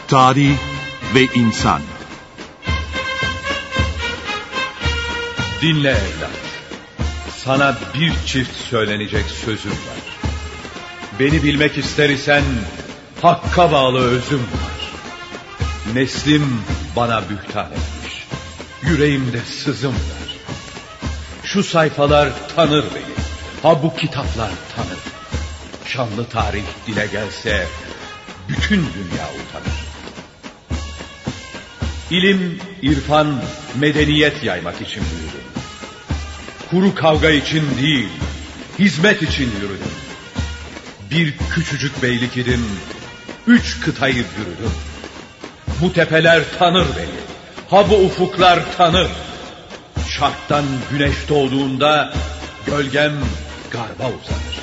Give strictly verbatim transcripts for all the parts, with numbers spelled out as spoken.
Tarih ve insan. Dinle evlat. Sana bir çift söylenecek sözüm var. Beni bilmek ister isen hakka bağlı özüm var. Neslim bana bühtan etmiş. Yüreğimde sızım var. Şu sayfalar tanır beni. Ha bu kitaplar tanır. Şanlı tarih dile gelse bütün dünya utanır. İlim, irfan, medeniyet yaymak için büyüdüm. Kuru kavga için değil, hizmet için yürüdüm. Bir küçücük beylik idim, üç kıtayı bürüdüm. Bu tepeler tanır beni, ha bu ufuklar tanır. Şarktan güneş doğduğunda gölgem garba uzanır.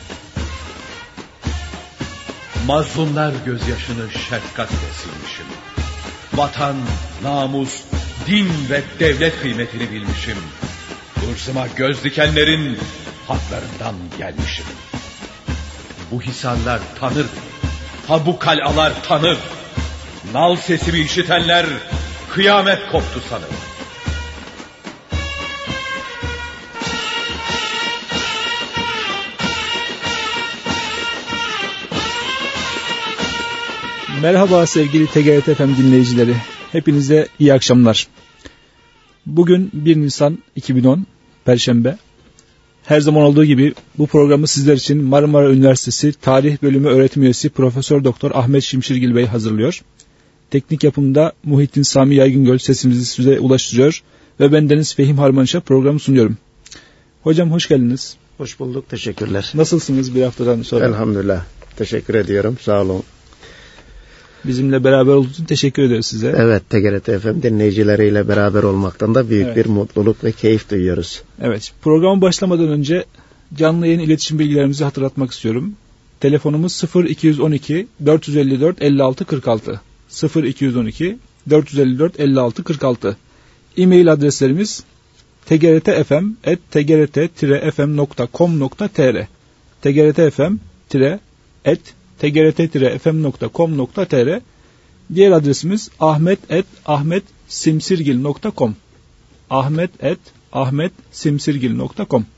Mazlumlar gözyaşını şefkatle silmişim. Vatan, namus, din ve devlet kıymetini bilmişim. Hırsıma göz dikenlerin haklarından gelmişim. Bu hisarlar tanır, ha bu kalalar tanır. Nal sesimi işitenler kıyamet koptu sanır. Merhaba sevgili T G R T F M dinleyicileri. Hepinize iyi akşamlar. Bugün bir Nisan iki bin on Perşembe. Her zaman olduğu gibi bu programı sizler için Marmara Üniversitesi Tarih Bölümü öğretim üyesi Profesör Doktor Ahmet Şimşirgil Bey hazırlıyor. Teknik yapımda Muhittin Sami Yaygıngöl sesimizi size ulaştırıyor ve ben Deniz Fehim Harmanşa programı sunuyorum. Hocam hoş geldiniz. Hoş bulduk, teşekkürler. Nasılsınız bir haftadan sonra? Elhamdülillah, teşekkür ediyorum, sağ olun. Bizimle beraber olduğunuz için teşekkür ederiz size. Evet, T G R T F M dinleyicileriyle beraber olmaktan da büyük evet. bir mutluluk ve keyif duyuyoruz. Evet, programa başlamadan önce canlı yayın iletişim bilgilerimizi hatırlatmak istiyorum. Telefonumuz sıfır iki on iki dört yüz elli dört elli altı kırk altı sıfır iki on iki dört yüz elli dört elli altı kırk altı. E-mail adreslerimiz t g r t f m at t g r t f m nokta com nokta t r t g r t f m at t g r t f m nokta com nokta t r. Diğer adresimiz ahmet at ahmet simsirgil nokta com ahmet at ahmet simsirgil nokta com.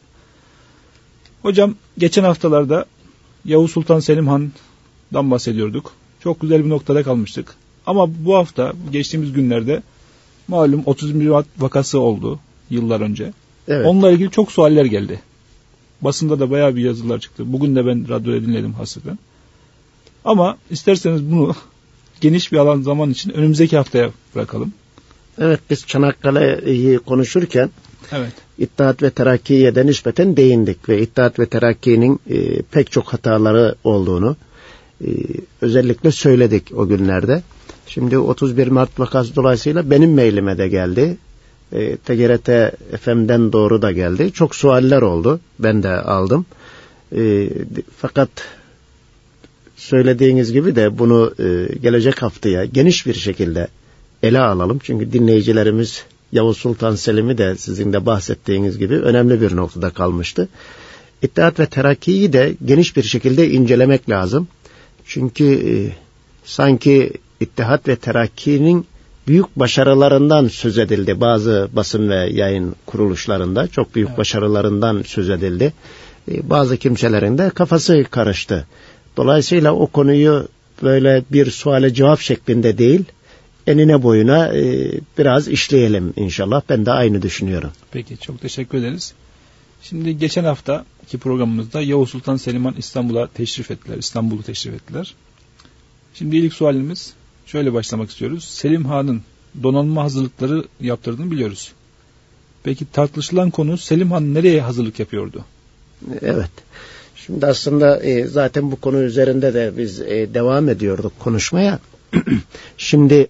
Hocam geçen haftalarda Yavuz Sultan Selim Han'dan bahsediyorduk. Çok güzel bir noktada kalmıştık. Ama bu hafta, geçtiğimiz günlerde malum otuz bir Mart vakası oldu yıllar önce. Evet. Onunla ilgili çok sualler geldi. Basında da bayağı bir yazılar çıktı. Bugün de ben radyoda dinledim hasreten. Ama isterseniz bunu geniş bir alan zaman için önümüzdeki haftaya bırakalım. Evet, biz Çanakkale'yi konuşurken evet. İttihat ve Terakki'ye de nispeten değindik ve İttihat ve Terakki'nin e, pek çok hataları olduğunu e, özellikle söyledik o günlerde. Şimdi otuz bir Mart vakası dolayısıyla benim mailime de geldi. E, T G R T F M'den doğru da geldi. Çok sualler oldu. Ben de aldım. E, fakat söylediğiniz gibi de bunu e, gelecek haftaya geniş bir şekilde ele alalım. Çünkü dinleyicilerimiz Yavuz Sultan Selim'i de sizin de bahsettiğiniz gibi önemli bir noktada kalmıştı. İttihat ve Terakki'yi de geniş bir şekilde incelemek lazım. Çünkü e, sanki İttihat ve Terakki'nin büyük başarılarından söz edildi. Bazı basın ve yayın kuruluşlarında çok büyük evet. başarılarından söz edildi. E, bazı kimselerin de kafası karıştı. Dolayısıyla o konuyu böyle bir suale cevap şeklinde değil, enine boyuna e, biraz işleyelim inşallah. Ben de aynı düşünüyorum. Peki, çok teşekkür ederiz. Şimdi geçen haftaki programımızda Yavuz Sultan Selim Han İstanbul'a teşrif ettiler. İstanbul'u teşrif ettiler. Şimdi ilk sualimiz şöyle başlamak istiyoruz. Selim Han'ın donanma hazırlıkları yaptırdığını biliyoruz. Peki tartışılan konu Selim Han nereye hazırlık yapıyordu? Evet. Şimdi aslında e, zaten bu konu üzerinde de biz e, devam ediyorduk konuşmaya. Şimdi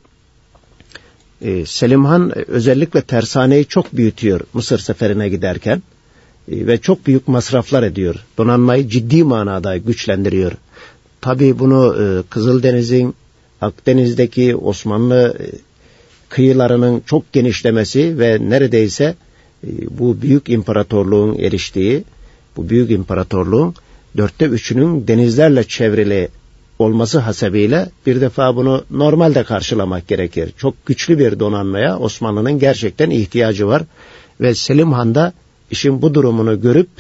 e, Selim Han özellikle tersaneyi çok büyütüyor Mısır seferine giderken e, ve çok büyük masraflar ediyor. Donanmayı ciddi manada güçlendiriyor. Tabii bunu e, Kızıldeniz'in, Akdeniz'deki Osmanlı e, kıyılarının çok genişlemesi ve neredeyse e, bu büyük imparatorluğun eriştiği, bu büyük imparatorluğun dörtte üçünün denizlerle çevrili olması hasebiyle bir defa bunu normalde karşılamak gerekir. Çok güçlü bir donanmaya Osmanlı'nın gerçekten ihtiyacı var ve Selim Han da işin bu durumunu görüp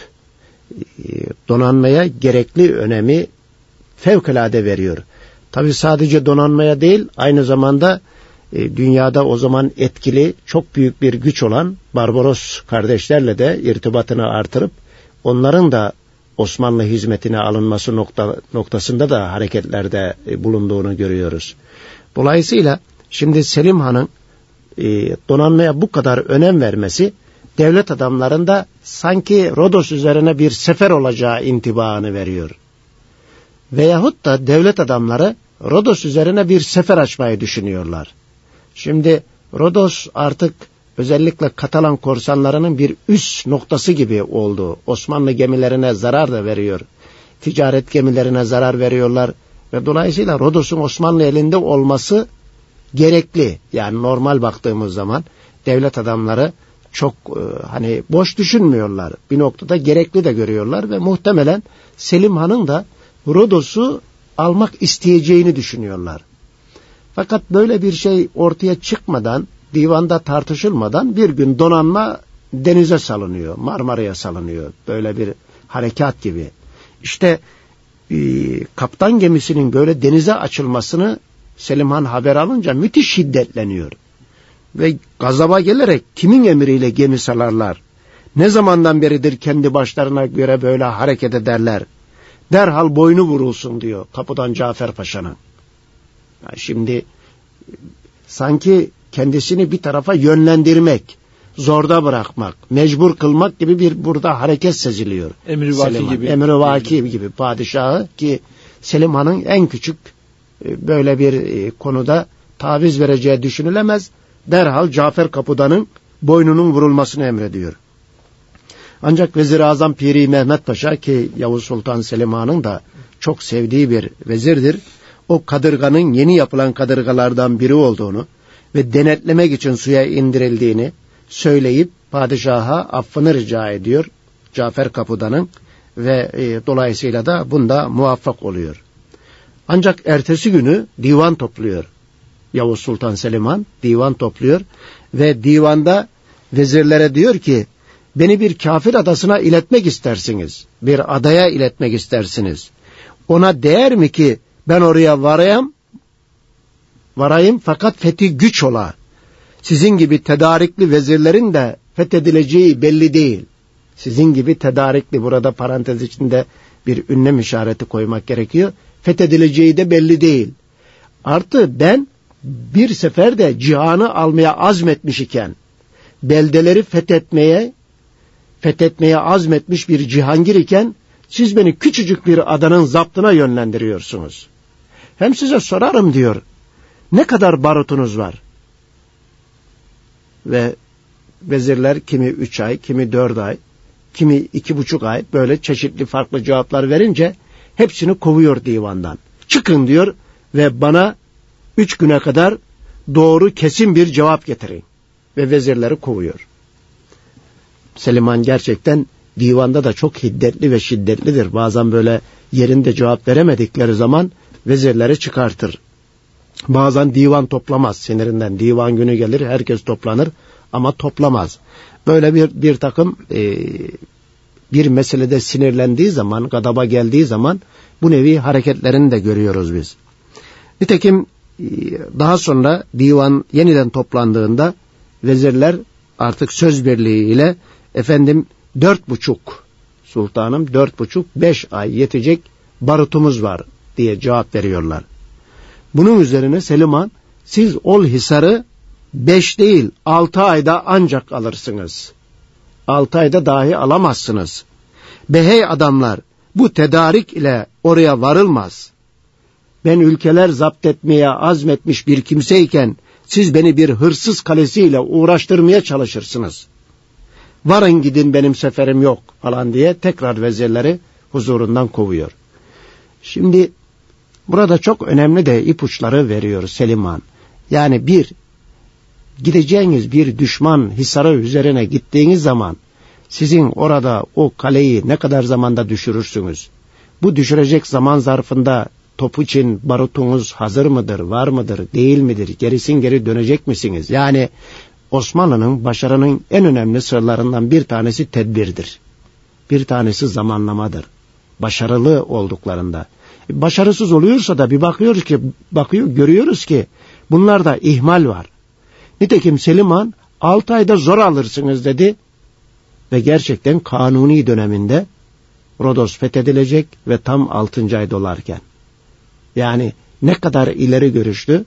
donanmaya gerekli önemi fevkalade veriyor. Tabii sadece donanmaya değil, aynı zamanda e, dünyada o zaman etkili çok büyük bir güç olan Barbaros kardeşlerle de irtibatını artırıp onların da Osmanlı hizmetine alınması nokta, noktasında da hareketlerde e, bulunduğunu görüyoruz. Dolayısıyla şimdi Selim Han'ın e, donanmaya bu kadar önem vermesi devlet adamlarında sanki Rodos üzerine bir sefer olacağı intibaını veriyor. Veyahut da devlet adamları Rodos üzerine bir sefer açmayı düşünüyorlar. Şimdi Rodos artık özellikle Katalan korsanlarının bir üst noktası gibi oldu. Osmanlı gemilerine zarar da veriyor. Ticaret gemilerine zarar veriyorlar. Ve dolayısıyla Rodos'un Osmanlı elinde olması gerekli. Yani normal baktığımız zaman devlet adamları çok e, hani boş düşünmüyorlar. Bir noktada gerekli de görüyorlar ve muhtemelen Selim Han'ın da Rodos'u almak isteyeceğini düşünüyorlar. Fakat böyle bir şey ortaya çıkmadan, divanda tartışılmadan bir gün donanma denize salınıyor, Marmara'ya salınıyor. Böyle bir harekat gibi. İşte e, kaptan gemisinin böyle denize açılmasını Selim Han haber alınca müthiş şiddetleniyor. Ve gazaba gelerek kimin emriyle gemi salarlar? Ne zamandan beridir kendi başlarına göre böyle hareket ederler? Derhal boynu vurulsun diyor Kapıdan Cafer Paşa'nın. Yani şimdi sanki kendisini bir tarafa yönlendirmek, zorda bırakmak, mecbur kılmak gibi bir burada hareket seziliyor. Emrivaki gibi. Emrivaki gibi padişahı ki Selim Han'ın en küçük böyle bir konuda taviz vereceği düşünülemez. Derhal Cafer Kapıdan'ın boynunun vurulmasını emrediyor. Ancak Vezir-i Azam Piri Mehmet Paşa ki Yavuz Sultan Selim Han'ın da çok sevdiği bir vezirdir. O kadırganın yeni yapılan kadırgalardan biri olduğunu ve denetlemek için suya indirildiğini söyleyip padişaha affını rica ediyor Cafer Kapıdan'ın ve e, dolayısıyla da bunda muvaffak oluyor. Ancak ertesi günü divan topluyor. Yavuz Sultan Selim Han divan topluyor ve divanda vezirlere diyor ki beni bir kafir adasına iletmek istersiniz. Bir adaya iletmek istersiniz. Ona değer mi ki ben oraya varayım, varayım fakat fethi güç ola. Sizin gibi tedarikli vezirlerin de fethedileceği belli değil. Sizin gibi tedarikli, burada parantez içinde bir ünlem işareti koymak gerekiyor. Fethedileceği de belli değil. Artı ben bir seferde cihanı almaya azmetmiş iken, beldeleri fethetmeye, fethetmeye azmetmiş bir cihangir iken, siz beni küçücük bir adanın zaptına yönlendiriyorsunuz. Hem size sorarım diyor, ne kadar barutunuz var? Ve vezirler kimi üç ay, kimi dört ay, kimi iki buçuk ay böyle çeşitli farklı cevaplar verince hepsini kovuyor divandan. Çıkın diyor ve bana üç güne kadar doğru kesin bir cevap getirin. Ve vezirleri kovuyor. Selim Han gerçekten divanda da çok hiddetli ve şiddetlidir. Bazen böyle yerinde cevap veremedikleri zaman vezirleri çıkartır. Bazen divan toplamaz sinirinden. Divan günü gelir, herkes toplanır ama toplamaz. Böyle bir bir takım e, bir meselede sinirlendiği zaman, gadaba geldiği zaman bu nevi hareketlerini de görüyoruz biz. Nitekim daha sonra divan yeniden toplandığında vezirler artık söz birliğiyle efendim dört buçuk sultanım dört buçuk beş ay yetecek barutumuz var diye cevap veriyorlar. Bunun üzerine Selim Han siz Olhisar'ı beş değil altı ayda ancak alırsınız. Altı ayda dahi alamazsınız. Behey adamlar bu tedarik ile oraya varılmaz. Ben ülkeler zapt etmeye azmetmiş bir kimseyken siz beni bir hırsız kalesiyle uğraştırmaya çalışırsınız. Varın gidin benim seferim yok falan diye tekrar vezirleri huzurundan kovuyor. Şimdi burada çok önemli de ipuçları veriyor Selim Han. Yani bir, gideceğiniz bir düşman hisarı üzerine gittiğiniz zaman sizin orada o kaleyi ne kadar zamanda düşürürsünüz? Bu düşürecek zaman zarfında top için barutunuz hazır mıdır, var mıdır, değil midir, gerisin geri dönecek misiniz? Yani Osmanlı'nın başarının en önemli sırlarından bir tanesi tedbirdir. Bir tanesi zamanlamadır. Başarılı olduklarında. Başarısız oluyorsa da bir bakıyoruz ki, bakıyor, görüyoruz ki bunlarda ihmal var. Nitekim Selim Han altı ayda zor alırsınız dedi ve gerçekten Kanuni döneminde Rodos fethedilecek ve tam altıncı ay dolarken. Yani ne kadar ileri görüşlü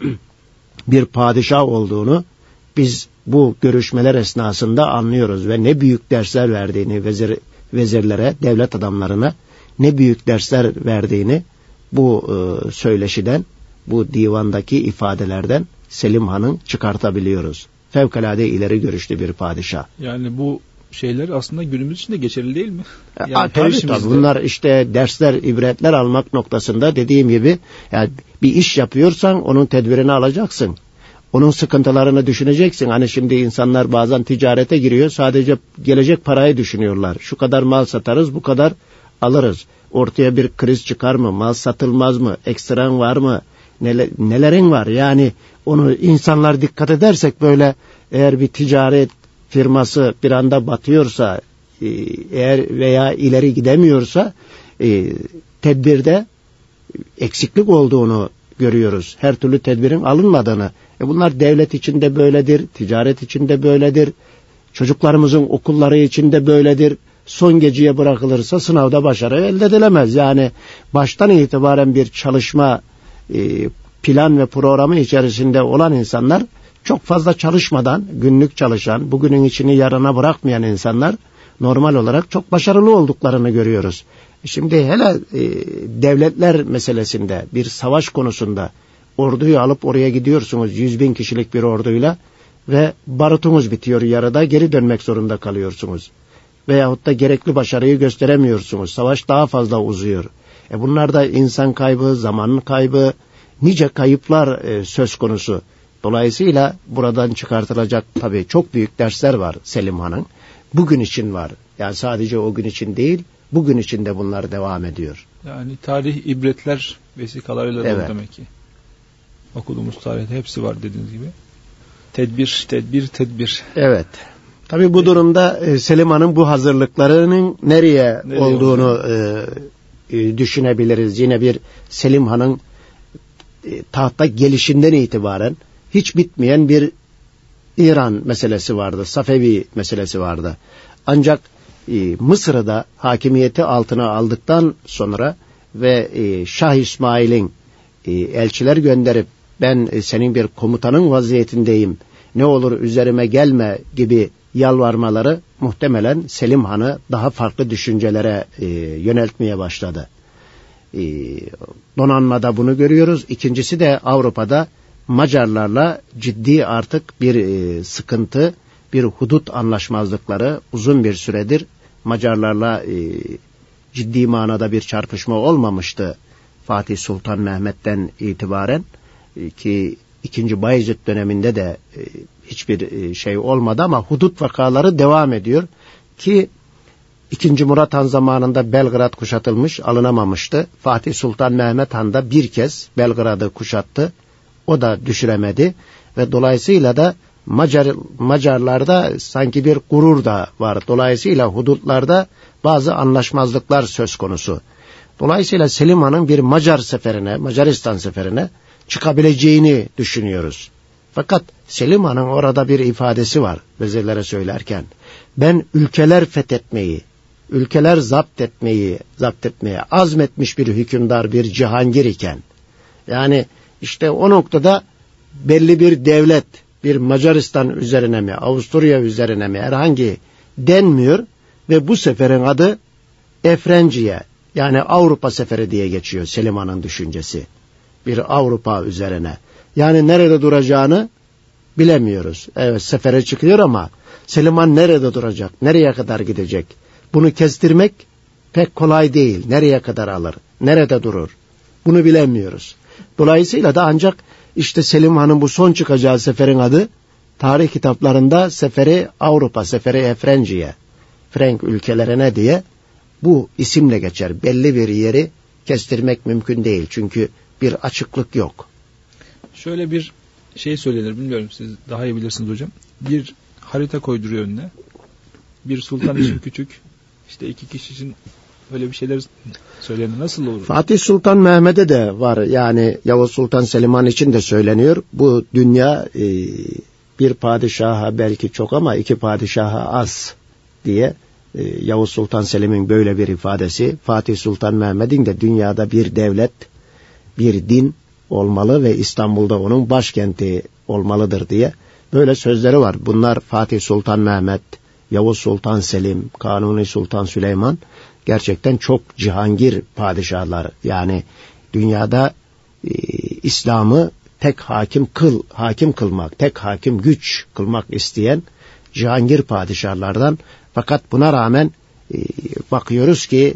bir padişah olduğunu biz bu görüşmeler esnasında anlıyoruz ve ne büyük dersler verdiğini vezir, vezirlere, devlet adamlarına ne büyük dersler verdiğini bu e, söyleşiden, bu divandaki ifadelerden Selim Han'ın çıkartabiliyoruz. Fevkalade ileri görüşlü bir padişah. Yani bu şeyler aslında günümüz için de geçerli değil mi? Yani A, tabii, tabii. Bunlar işte dersler, ibretler almak noktasında dediğim gibi yani bir iş yapıyorsan onun tedbirini alacaksın. Onun sıkıntılarını düşüneceksin. Hani şimdi insanlar bazen ticarete giriyor, sadece gelecek parayı düşünüyorlar. Şu kadar mal satarız, bu kadar alırız. Ortaya bir kriz çıkar mı? Mal satılmaz mı? Ekstran var mı? Neler, nelerin var? Yani onu insanlar dikkat edersek böyle, eğer bir ticaret firması bir anda batıyorsa, eğer veya ileri gidemiyorsa e, tedbirde eksiklik olduğunu görüyoruz. Her türlü tedbirin alınmadığını. E bunlar devlet içinde böyledir, ticaret içinde böyledir, çocuklarımızın okulları içinde böyledir. Son geceye bırakılırsa sınavda başarı elde edilemez. Yani baştan itibaren bir çalışma e, plan ve programı içerisinde olan insanlar, çok fazla çalışmadan günlük çalışan, bugünün içini yarına bırakmayan insanlar normal olarak çok başarılı olduklarını görüyoruz. Şimdi hele e, devletler meselesinde, bir savaş konusunda orduyu alıp oraya gidiyorsunuz yüz bin kişilik bir orduyla ve barutunuz bitiyor yarıda, geri dönmek zorunda kalıyorsunuz. Veyahut da gerekli başarıyı gösteremiyorsunuz. Savaş daha fazla uzuyor. E bunlar da insan kaybı, zaman kaybı, nice kayıplar e, söz konusu. Dolayısıyla buradan çıkartılacak tabii çok büyük dersler var Selim Han'ın. Bugün için var. Yani sadece o gün için değil, bugün için de bunlar devam ediyor. Yani tarih ibretler vesikalarıyla evet. dolu demek ki. Okuduğumuz tarihte hepsi var dediğiniz gibi. Tedbir, tedbir, tedbir. Evet. Tabii bu durumda e, Selim Han'ın bu hazırlıklarının nereye, nereye olduğunu e, e, düşünebiliriz. Yine bir Selim Han'ın e, tahta gelişinden itibaren hiç bitmeyen bir İran meselesi vardı. Safevi meselesi vardı. Ancak e, Mısır'ı da hakimiyeti altına aldıktan sonra ve e, Şah İsmail'in e, elçiler gönderip ben e, senin bir komutanın vaziyetindeyim, ne olur üzerime gelme gibi yalvarmaları muhtemelen Selim Han'ı daha farklı düşüncelere e, yöneltmeye başladı. E, donanmada bunu görüyoruz. İkincisi de Avrupa'da Macarlarla ciddi artık bir e, sıkıntı, bir hudut anlaşmazlıkları uzun bir süredir Macarlarla e, ciddi manada bir çarpışma olmamıştı Fatih Sultan Mehmet'ten itibaren e, ki ikinci Bayezid döneminde de e, hiçbir e, şey olmadı ama hudut vakaları devam ediyor ki ikinci Murat Han zamanında Belgrad kuşatılmış, alınamamıştı. Fatih Sultan Mehmet Han da bir kez Belgrad'ı kuşattı. O da düşüremedi ve dolayısıyla da Macar, Macarlarda sanki bir gurur da var. Dolayısıyla hudutlarda bazı anlaşmazlıklar söz konusu. Dolayısıyla Selim Han'ın bir Macar seferine, Macaristan seferine çıkabileceğini düşünüyoruz. Fakat Selim Han'ın orada bir ifadesi var vezirlere söylerken. Ben ülkeler fethetmeyi, ülkeler zapt etmeyi, zapt etmeye azmetmiş bir hükümdar, bir cihangir iken, yani işte o noktada belli bir devlet, bir Macaristan üzerine mi, Avusturya üzerine mi herhangi denmiyor ve bu seferin adı Efrenciye, yani Avrupa seferi diye geçiyor Selim Han'ın düşüncesi. Bir Avrupa üzerine. Yani nerede duracağını bilemiyoruz. Evet, sefere çıkıyor ama Selim Han nerede duracak, nereye kadar gidecek? Bunu kestirmek pek kolay değil. Nereye kadar alır, nerede durur? Bunu bilemiyoruz. Dolayısıyla da ancak işte Selim Han'ın bu son çıkacağı seferin adı tarih kitaplarında Seferi Avrupa, Seferi Efrenciye, Frank ülkelerine diye bu isimle geçer. Belli bir yeri kestirmek mümkün değil. Çünkü bir açıklık yok. Şöyle bir şey söylenir, bilmiyorum, siz daha iyi bilirsiniz hocam. Bir harita koyduruyor önüne. Bir sultan için küçük, işte iki kişi için öyle bir şeyler söylenir. Nasıl olur? Fatih Sultan Mehmet'e de var. Yani Yavuz Sultan Selim Han için de söyleniyor. Bu dünya e, bir padişaha belki çok ama iki padişaha az diye e, Yavuz Sultan Selim'in böyle bir ifadesi. Fatih Sultan Mehmet'in de dünyada bir devlet, bir din olmalı ve İstanbul'da onun başkenti olmalıdır diye böyle sözleri var. Bunlar Fatih Sultan Mehmet, Yavuz Sultan Selim, Kanuni Sultan Süleyman gerçekten çok cihangir padişahlar. Yani dünyada e, İslam'ı tek hakim kıl, hakim kılmak, tek hakim güç kılmak isteyen cihangir padişahlardan. Fakat buna rağmen e, bakıyoruz ki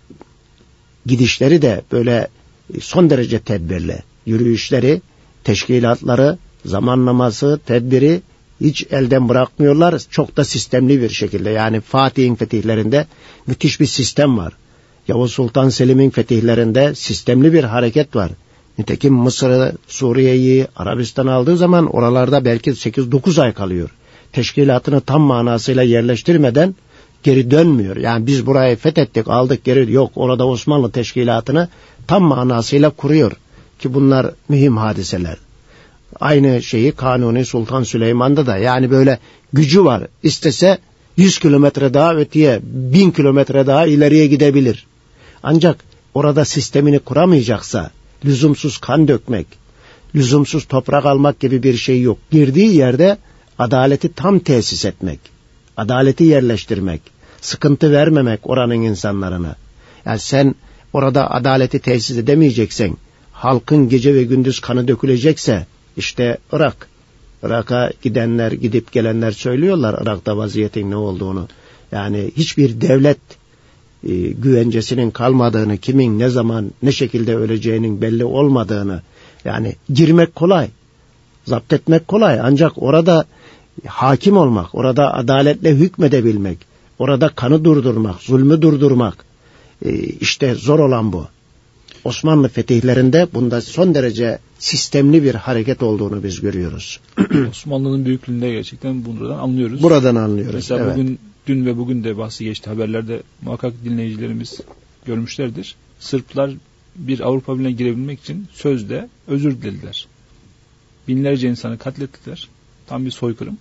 gidişleri de böyle son derece tedbirli. Yürüyüşleri, teşkilatları, zamanlaması, tedbiri hiç elden bırakmıyorlar. Çok da sistemli bir şekilde. Yani Fatih'in fetihlerinde müthiş bir sistem var. Yavuz Sultan Selim'in fetihlerinde sistemli bir hareket var. Nitekim Mısır'ı, Suriye'yi, Arabistan'ı aldığı zaman oralarda belki sekiz dokuz ay kalıyor. Teşkilatını tam manasıyla yerleştirmeden geri dönmüyor. Yani biz burayı fethettik, aldık, geri yok. Orada Osmanlı teşkilatını tam manasıyla kuruyor. Ki bunlar mühim hadiseler. Aynı şeyi Kanuni Sultan Süleyman'da da, yani böyle gücü var. İstese yüz kilometre daha öteye, bin kilometre daha ileriye gidebilir. Ancak orada sistemini kuramayacaksa lüzumsuz kan dökmek, lüzumsuz toprak almak gibi bir şey yok. Girdiği yerde adaleti tam tesis etmek, adaleti yerleştirmek, sıkıntı vermemek oranın insanlarına. Yani sen orada adaleti tesis edemeyeceksen, halkın gece ve gündüz kanı dökülecekse, işte Irak, Irak'a gidenler, gidip gelenler söylüyorlar Irak'ta vaziyetin ne olduğunu. Yani hiçbir devlet e, güvencesinin kalmadığını, kimin ne zaman ne şekilde öleceğinin belli olmadığını, yani girmek kolay, zapt etmek kolay, ancak orada hakim olmak, orada adaletle hükmedebilmek, orada kanı durdurmak, zulmü durdurmak, e, işte zor olan bu. Osmanlı fetihlerinde bunda son derece sistemli bir hareket olduğunu biz görüyoruz. Osmanlı'nın büyüklüğünde gerçekten buradan anlıyoruz. Buradan anlıyoruz. Mesela evet. bugün, dün ve bugün de bahsi geçti haberlerde, muhakkak dinleyicilerimiz görmüşlerdir. Sırplar bir Avrupa Birliği'ne girebilmek için sözde özür dilediler. Binlerce insanı katlettiler. Tam bir soykırım.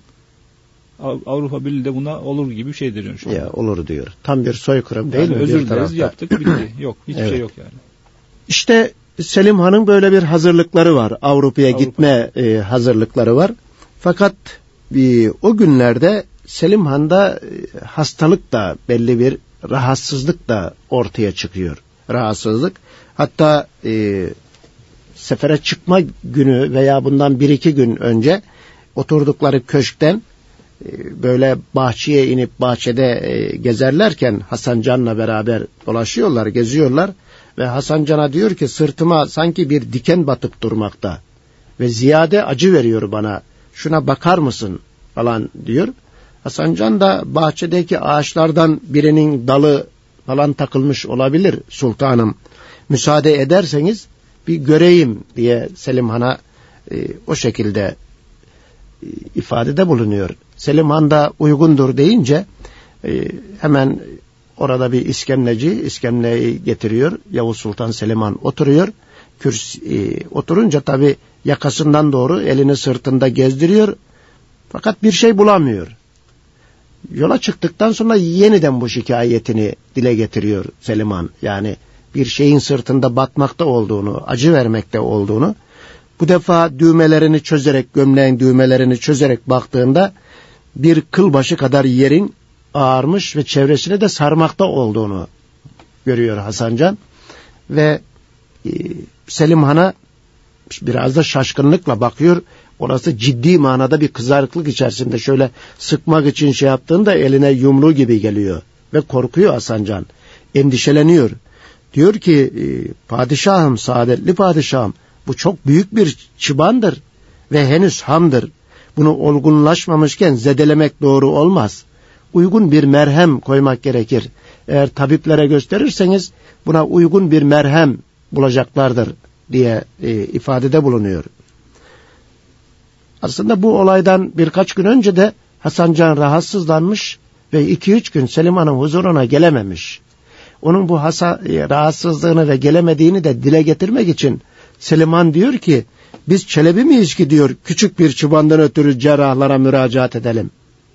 Avrupa Birliği de buna olur gibi bir şey diyor şu an. Ya olur diyor. Tam bir soykırım değil yani mi? Özür dileriz, yaptık, bitti. Yok, hiçbir evet. şey yok yani. İşte Selim Han'ın böyle bir hazırlıkları var. Avrupa'ya Avrupa. gitme e, hazırlıkları var. Fakat e, o günlerde Selim Han'da e, hastalık da, belli bir rahatsızlık da ortaya çıkıyor. Rahatsızlık. Hatta e, sefere çıkma günü veya bundan bir iki gün önce oturdukları köşkten e, böyle bahçeye inip bahçede e, gezerlerken Hasan Can'la beraber dolaşıyorlar, geziyorlar. Ve Hasan Can'a diyor ki sırtıma sanki bir diken batıp durmakta ve ziyade acı veriyor bana, şuna bakar mısın falan diyor. Hasan Can da bahçedeki ağaçlardan birinin dalı falan takılmış olabilir sultanım, müsaade ederseniz bir göreyim diye Selim Han'a e, o şekilde e, ifadede bulunuyor. Selim Han da uygundur deyince e, hemen orada bir iskemleci iskemleyi getiriyor. Yavuz Sultan Selim Han oturuyor. Kürsi, e, oturunca tabi yakasından doğru elini sırtında gezdiriyor. Fakat bir şey bulamıyor. Yola çıktıktan sonra yeniden bu şikayetini dile getiriyor Selim Han. Yani bir şeyin sırtında batmakta olduğunu, acı vermekte olduğunu. Bu defa düğmelerini çözerek, gömleğin düğmelerini çözerek baktığında bir kılbaşı kadar yerin ağarmış ve çevresine de sarmakta olduğunu görüyor Hasan Can. Ve e, Selim Han'a biraz da şaşkınlıkla bakıyor. Orası ciddi manada bir kızarıklık içerisinde, şöyle sıkmak için şey yaptığında eline yumruğu gibi geliyor. Ve korkuyor Hasan Can. Endişeleniyor. Diyor ki e, padişahım, saadetli padişahım, bu çok büyük bir çıbandır ve henüz hamdır. Bunu olgunlaşmamışken zedelemek doğru olmaz. Uygun bir merhem koymak gerekir. eğer tabiplere gösterirseniz buna uygun bir merhem bulacaklardır diye e, ifadede bulunuyor. Aslında bu olaydan birkaç gün önce de Hasan Can rahatsızlanmış ve iki üç gün Selim Han'ın huzuruna gelememiş. Onun bu hasa, rahatsızlığını ve gelemediğini de dile getirmek için Selim Han diyor ki, biz Çelebi miyiz ki diyor, küçük bir çıbandan ötürü cerrahlara müracaat edelim.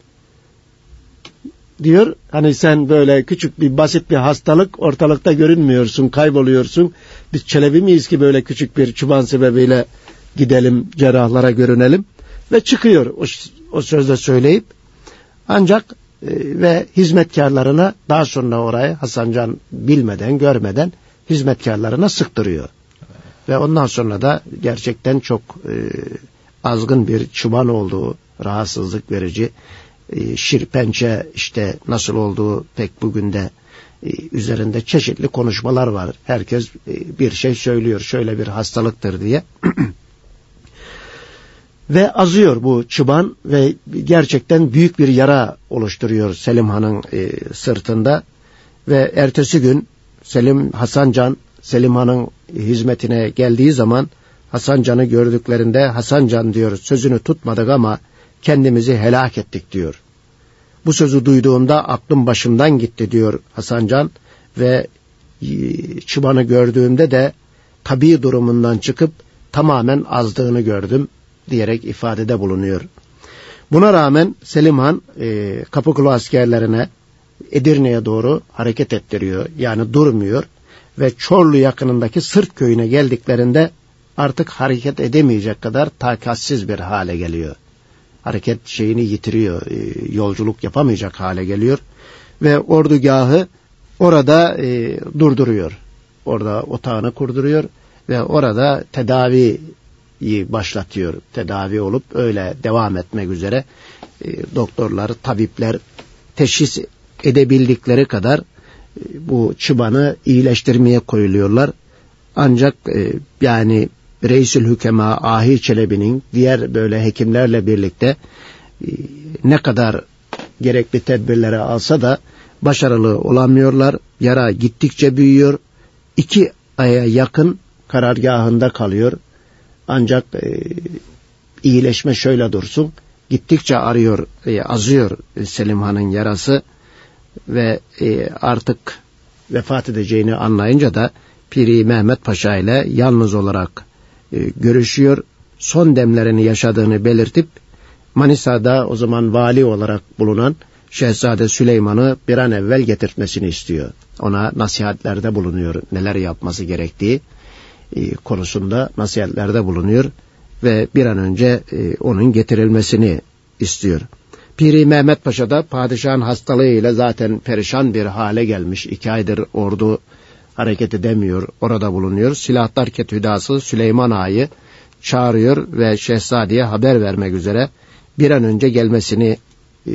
Diyor, hani sen böyle küçük bir basit bir hastalık, ortalıkta görünmüyorsun, kayboluyorsun. Biz Çelebi miyiz ki böyle küçük bir çıban sebebiyle gidelim cerrahlara görünelim. Ve çıkıyor o, o sözle söyleyip, ancak e, ve hizmetkarlarına daha sonra oraya Hasan Can bilmeden görmeden hizmetkarlarına sıktırıyor. Ve ondan sonra da gerçekten çok e, azgın bir çıban olduğu, rahatsızlık verici, e, şirpençe işte nasıl olduğu pek bugün de e, üzerinde çeşitli konuşmalar var. Herkes e, bir şey söylüyor, şöyle bir hastalıktır diye. Ve azıyor bu çıban ve gerçekten büyük bir yara oluşturuyor Selim Han'ın e, sırtında. Ve ertesi gün Selim Hasan Can Selim Han'ın hizmetine geldiği zaman Hasan Can'ı gördüklerinde Hasan Can diyor, sözünü tutmadık ama kendimizi helak ettik diyor. Bu sözü duyduğumda aklım başımdan gitti diyor Hasan Can ve çıbanı gördüğümde de tabii durumundan çıkıp tamamen azdığını gördüm diyerek ifadede bulunuyor. Buna rağmen Selim Han e, Kapıkulu askerlerine Edirne'ye doğru hareket ettiriyor. Yani durmuyor ve Çorlu yakınındaki Sırt köyüne geldiklerinde artık hareket edemeyecek kadar takatsiz bir hale geliyor. Hareket şeyini yitiriyor, e, yolculuk yapamayacak hale geliyor ve ordugahı orada e, durduruyor. Orada otağını kurduruyor ve orada tedavi başlatıyor. Tedavi olup öyle devam etmek üzere e, doktorlar, tabipler teşhis edebildikleri kadar e, bu çıbanı iyileştirmeye koyuluyorlar. Ancak e, yani Reisül Hükema Ahi Çelebi'nin diğer böyle hekimlerle birlikte e, ne kadar gerekli tedbirleri alsa da başarılı olamıyorlar. Yara gittikçe büyüyor. İki aya yakın karargahında kalıyor. Ancak e, iyileşme şöyle dursun, gittikçe arıyor, e, azıyor e, Selim Han'ın yarası ve e, artık vefat edeceğini anlayınca da Piri Mehmet Paşa ile yalnız olarak e, görüşüyor. Son demlerini yaşadığını belirtip Manisa'da o zaman vali olarak bulunan Şehzade Süleyman'ı bir an evvel getirtmesini istiyor. Ona nasihatlerde bulunuyor, neler yapması gerektiği konusunda nasihatlerde bulunuyor ve bir an önce e, onun getirilmesini istiyor. Piri Mehmet Paşa da padişahın hastalığıyla zaten perişan bir hale gelmiş. İki aydır ordu hareket edemiyor, orada bulunuyor. Silahlar Ketüdası Süleyman Ağa'yı çağırıyor ve şehzadeye haber vermek üzere bir an önce gelmesini, e,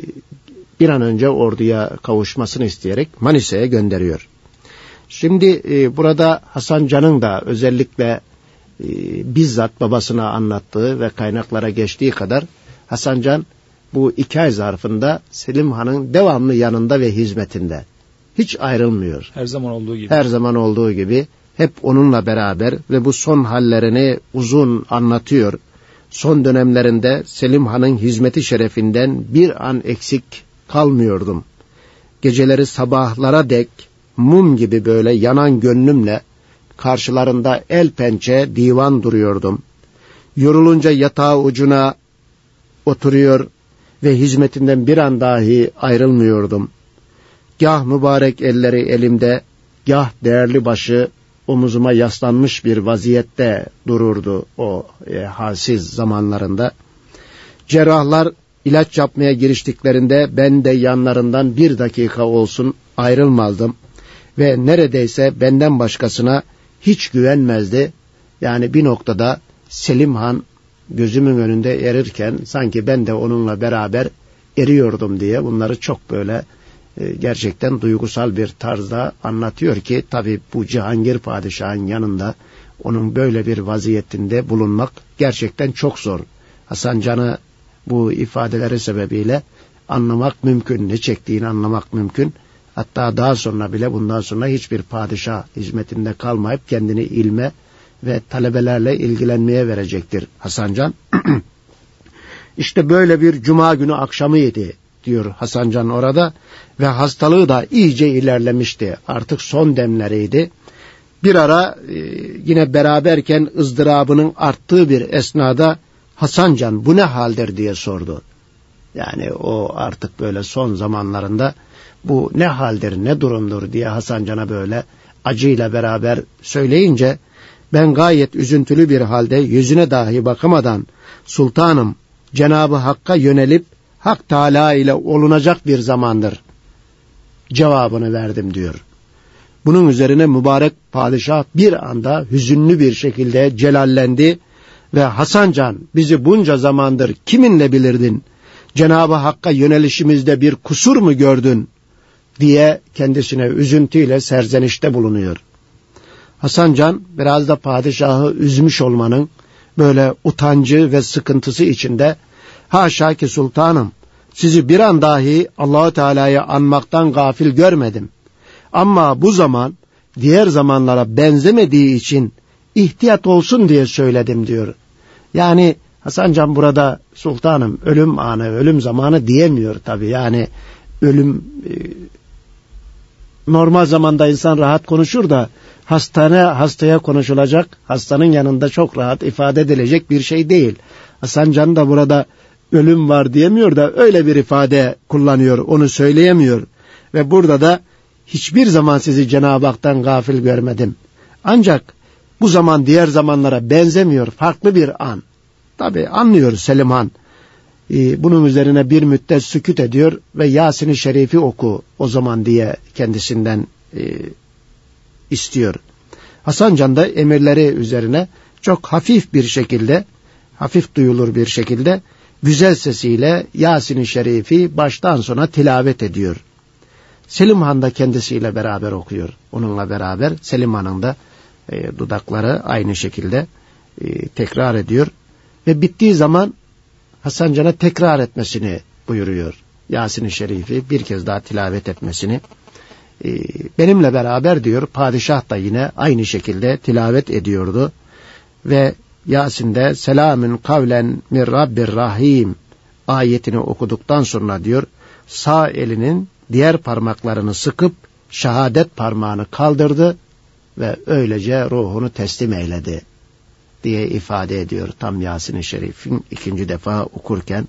bir an önce orduya kavuşmasını isteyerek Manisa'ya gönderiyor. Şimdi e, burada Hasan Can'ın da özellikle e, bizzat babasına anlattığı ve kaynaklara geçtiği kadar Hasan Can bu iki ay zarfında Selim Han'ın devamlı yanında ve hizmetinde. Hiç ayrılmıyor. Her zaman olduğu gibi. Her zaman olduğu gibi hep onunla beraber ve bu son hallerini uzun anlatıyor. Son dönemlerinde Selim Han'ın hizmeti şerefinden bir an eksik kalmıyordum. Geceleri sabahlara dek mum gibi böyle yanan gönlümle karşılarında el pençe divan duruyordum. Yorulunca yatağı ucuna oturuyor ve hizmetinden bir an dahi ayrılmıyordum. Gah mübarek elleri elimde, gah değerli başı omuzuma yaslanmış bir vaziyette dururdu o e, halsiz zamanlarında. Cerrahlar ilaç yapmaya giriştiklerinde ben de yanlarından bir dakika olsun ayrılmazdım. Ve neredeyse benden başkasına hiç güvenmezdi. Yani bir noktada Selim Han gözümün önünde erirken sanki ben de onunla beraber eriyordum diye bunları çok böyle e, gerçekten duygusal bir tarzda anlatıyor ki tabii bu Cihangir Padişah'ın yanında onun böyle bir vaziyetinde bulunmak gerçekten çok zor. Hasan Can'ı bu ifadeleri sebebiyle anlamak mümkün, ne çektiğini anlamak mümkün. Hatta daha sonra bile bundan sonra hiçbir padişah hizmetinde kalmayıp kendini ilme ve talebelerle ilgilenmeye verecektir Hasan Can. İşte böyle bir cuma günü akşamıydı diyor Hasan Can orada ve hastalığı da iyice ilerlemişti. Artık son demleriydi. Bir ara e, yine beraberken ızdırabının arttığı bir esnada Hasan Can bu ne haldir diye sordu. Yani o artık böyle son zamanlarında bu ne haldir, ne durumdur diye Hasan Can'a böyle acıyla beraber söyleyince ben gayet üzüntülü bir halde yüzüne dahi bakamadan sultanım Cenab-ı Hakk'a yönelip Hak Teâlâ ile olunacak bir zamandır cevabını verdim diyor. Bunun üzerine mübarek padişah bir anda hüzünlü bir şekilde celallendi ve Hasan Can bizi bunca zamandır kiminle bilirdin? Cenab-ı Hakk'a yönelişimizde bir kusur mu gördün? Diye kendisine üzüntüyle serzenişte bulunuyor. Hasan Can biraz da padişahı üzmüş olmanın böyle utancı ve sıkıntısı içinde haşa ki sultanım sizi bir an dahi Allah-u Teala'yı anmaktan gafil görmedim. Ama bu zaman diğer zamanlara benzemediği için ihtiyat olsun diye söyledim diyor. Yani Hasan Can burada sultanım ölüm anı, ölüm zamanı diyemiyor tabii. Yani ölüm e, normal zamanda insan rahat konuşur da hastane hastaya konuşulacak, hastanın yanında çok rahat ifade edilecek bir şey değil. Hasan Can da burada ölüm var diyemiyor da öyle bir ifade kullanıyor, onu söyleyemiyor. Ve burada da hiçbir zaman sizi Cenab-ı Hak'tan gafil görmedim. Ancak bu zaman diğer zamanlara benzemiyor, farklı bir an. Tabi anlıyor Selim Han. Ee, bunun üzerine bir müddet sükût ediyor ve Yasin-i Şerif'i oku o zaman diye kendisinden e, istiyor. Hasan Can da emirleri üzerine çok hafif bir şekilde, hafif duyulur bir şekilde güzel sesiyle Yasin-i Şerif'i baştan sona tilavet ediyor. Selim Han da kendisiyle beraber okuyor. Onunla beraber Selim Han'ın da e, dudakları aynı şekilde e, tekrar ediyor. Ve bittiği zaman Hasan Can'a tekrar etmesini buyuruyor. Yasin-i Şerif'i bir kez daha tilavet etmesini. E, benimle beraber diyor padişah da yine aynı şekilde tilavet ediyordu. Ve Yasin'de selamün kavlen min Rabbir Rahim ayetini okuduktan sonra diyor sağ elinin diğer parmaklarını sıkıp şehadet parmağını kaldırdı ve öylece ruhunu teslim eyledi diye ifade ediyor tam Yasin-i Şerif'in ikinci defa okurken.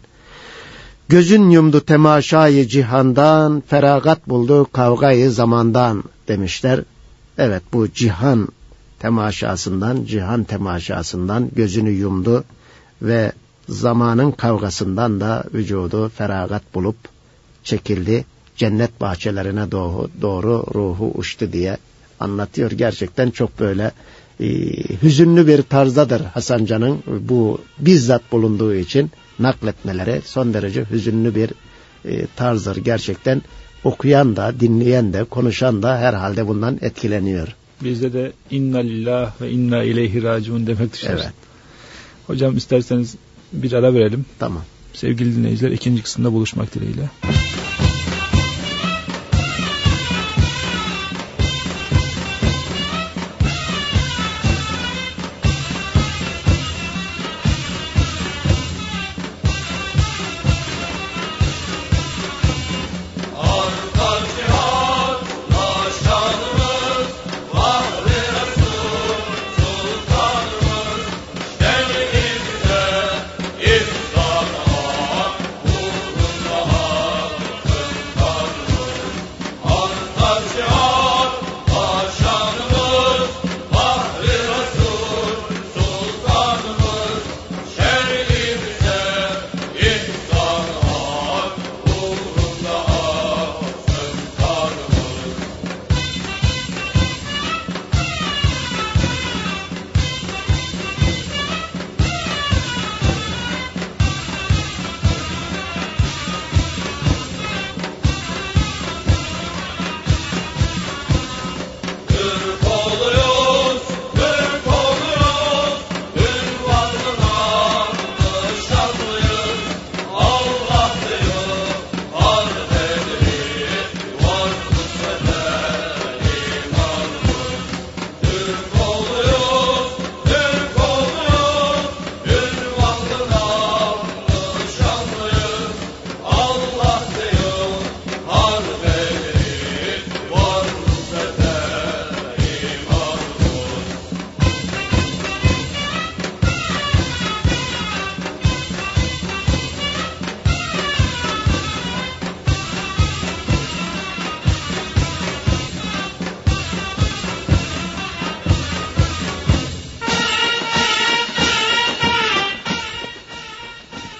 Gözün yumdu temaşayı cihandan, feragat buldu kavgayı zamandan demişler. Evet, bu cihan temaşasından, cihan temaşasından gözünü yumdu ve zamanın kavgasından da vücudu feragat bulup çekildi. Cennet bahçelerine doğru, doğru ruhu uçtu diye anlatıyor. Gerçekten çok böyle e, hüzünlü bir tarzdadır Hasan Can'ın bu bizzat bulunduğu için nakletmeleri son derece hüzünlü bir e, tarzdır. Gerçekten okuyan da, dinleyen de, konuşan da herhalde bundan etkileniyor. Bizde de inna lillah ve inna ileyhi raciun demek düşer. Evet. Hocam isterseniz bir ara verelim. Tamam. Sevgili dinleyiciler, ikinci kısımda buluşmak dileğiyle.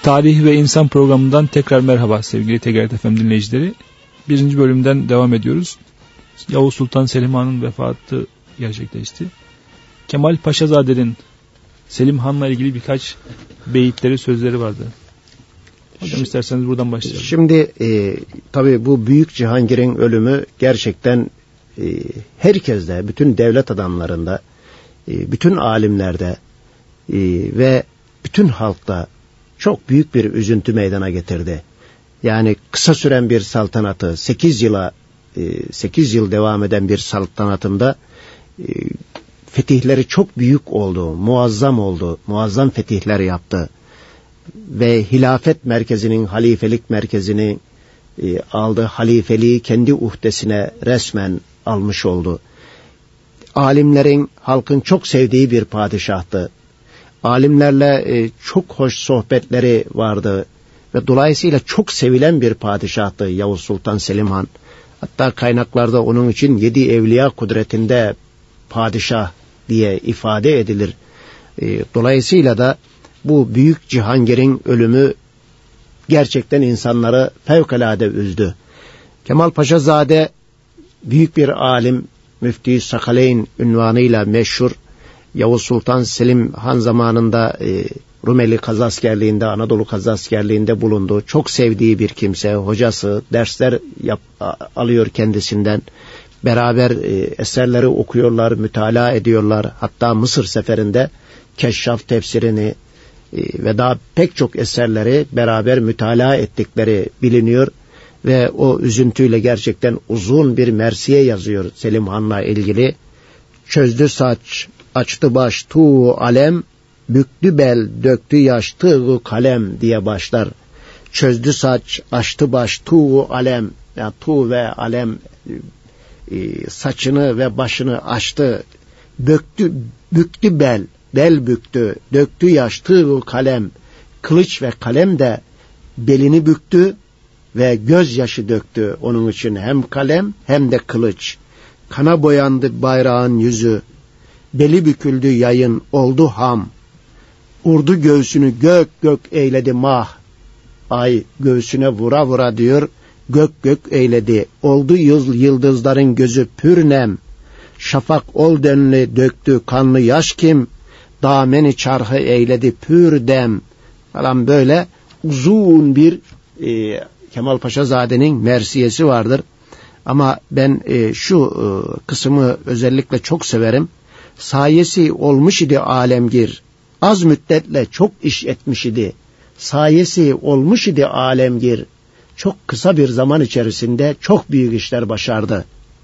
Tarih ve İnsan programından tekrar merhaba sevgili T G R T F M dinleyicileri. Birinci bölümden devam ediyoruz. Yavuz Sultan Selim Han'ın vefatı gerçekleşti. Kemal Paşazade'nin Selim Han'la ilgili birkaç beyitleri, sözleri vardı. Hocam isterseniz buradan başlayalım. Şimdi e, tabii bu Büyük Cihangir'in ölümü gerçekten e, herkeste, bütün devlet adamlarında, e, bütün alimlerde e, ve bütün halkta çok büyük bir üzüntü meydana getirdi. Yani kısa süren bir saltanatı, sekiz yıla sekiz yıl devam eden bir saltanatında e, fetihleri çok büyük oldu, muazzam oldu, muazzam fetihler yaptı ve hilafet merkezinin, halifelik merkezini e, aldı, halifeliği kendi uhdesine resmen almış oldu. Alimlerin, halkın çok sevdiği bir padişahtı. Alimlerle e, çok hoş sohbetleri vardı ve dolayısıyla çok sevilen bir padişahtı Yavuz Sultan Selim Han. Hatta kaynaklarda onun için yedi evliya kudretinde padişah diye ifade edilir. E, dolayısıyla da bu Büyük Cihangir'in ölümü gerçekten insanları fevkalade üzdü. Kemal Paşazade büyük bir alim, Müftü Sakaleyn unvanıyla meşhur. Yavuz Sultan Selim Han zamanında e, Rumeli Kazaskerliğinde, Anadolu Kazaskerliğinde bulundu. Çok sevdiği bir kimse, hocası, dersler yap, alıyor kendisinden. Beraber e, eserleri okuyorlar, mütalaa ediyorlar. Hatta Mısır seferinde Keşşaf tefsirini e, ve daha pek çok eserleri beraber mütalaa ettikleri biliniyor. Ve o üzüntüyle gerçekten uzun bir mersiye yazıyor Selim Han'la ilgili. Çözdü saç, açtı baş tu alem, büktü bel, döktü yaş tığ kalem diye başlar. Çözdü saç, açtı baş tu alem, yani tu ve alem e, saçını ve başını açtı. Büktü, büktü bel, bel büktü, döktü yaş tığ kalem. Kılıç ve kalem de belini büktü ve gözyaşı döktü. Onun için hem kalem hem de kılıç. Kana boyandı bayrağın yüzü. Beli büküldü yayın, oldu ham. Urdu göğsünü gök gök eyledi mah. Ay göğsüne vura vura diyor, gök gök eyledi. Oldu yıl yıldızların gözü pürnem. Şafak ol denli döktü kanlı yaş kim? Dameni çarhı eyledi pür dem. Falan böyle uzun bir e, Kemal Paşazade'nin mersiyesi vardır. Ama ben e, şu e, kısmı özellikle çok severim. Sayesi olmuş idi alemgir. Az müddetle çok iş etmiş idi. Sayesi olmuş idi alemgir. Çok kısa bir zaman içerisinde çok büyük işler başardı.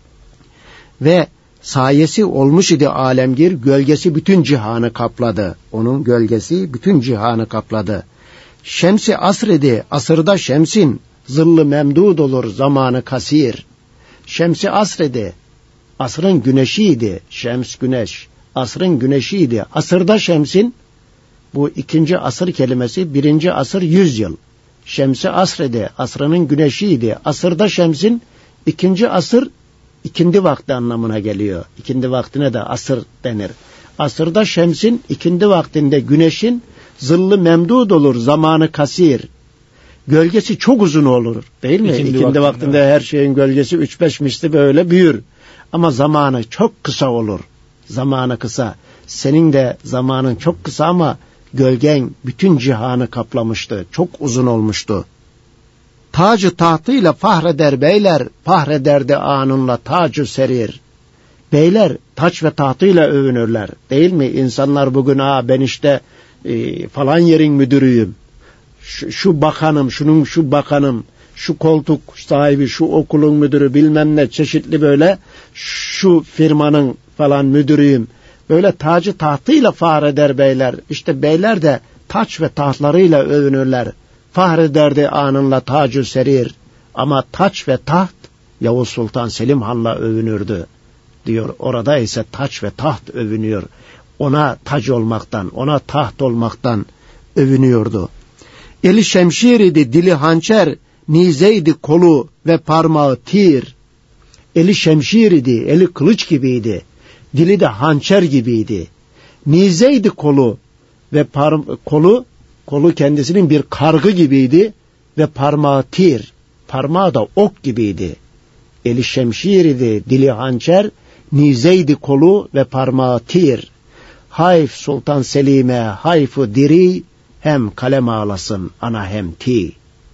Ve sayesi olmuş idi alemgir, gölgesi bütün cihanı kapladı. Onun gölgesi bütün cihanı kapladı. Şemsi asredi, asırda şemsin, zıllı memdud olur zamanı kasir. Şemsi asredi, asrın güneşiydi, şems güneş, asrın güneşiydi. Asırda şemsin, bu ikinci asır kelimesi, birinci asır yüz yıl. Şemsi asredi, asrının güneşiydi. Asırda şemsin, ikinci asır, ikindi vakti anlamına geliyor. İkindi vaktine de asır denir. Asırda şemsin, ikindi vaktinde güneşin, zıllı memdud olur, zamanı kasir. Gölgesi çok uzun olur, değil mi? İkindi, İkindi vaktinde, vaktinde her şeyin gölgesi üç beş misli böyle büyür. Ama zamanı çok kısa olur. Zamanı kısa. Senin de zamanın çok kısa ama gölgen bütün cihanı kaplamıştı. Çok uzun olmuştu. Tacı tahtıyla fahreder beyler, fahrederdi anınla tacı serir. Beyler taç ve tahtıyla övünürler. Değil mi? İnsanlar bugün aa ben işte e, falan yerin müdürüyüm. Şu, şu bakanım, şunun şu bakanım, şu koltuk sahibi, şu okulun müdürü bilmem ne çeşitli böyle şu firmanın falan müdürüyüm. Böyle tacı tahtıyla fahreder beyler. İşte beyler de taç ve tahtlarıyla övünürler. Fahrederdi anınla tacı serir. Ama taç ve taht Yavuz Sultan Selim Han'la övünürdü diyor. Orada ise taç ve taht övünüyor. Ona tac olmaktan, ona taht olmaktan övünüyordu. Eli şemşir idi, dili hançer, nizeydi kolu ve parmağı tir. Eli şemşir idi, eli kılıç gibiydi. Dili de hançer gibiydi. Nizeydi kolu ve par kolu Kolu kendisinin bir kargı gibiydi ve parmağı tir, parmağı da ok gibiydi. Eli şemşir idi, dili hançer, nizeydi kolu ve parmağı tir. Hayf Sultan Selim'e hayfu diri, hem kalem ağlasın ana hem ti.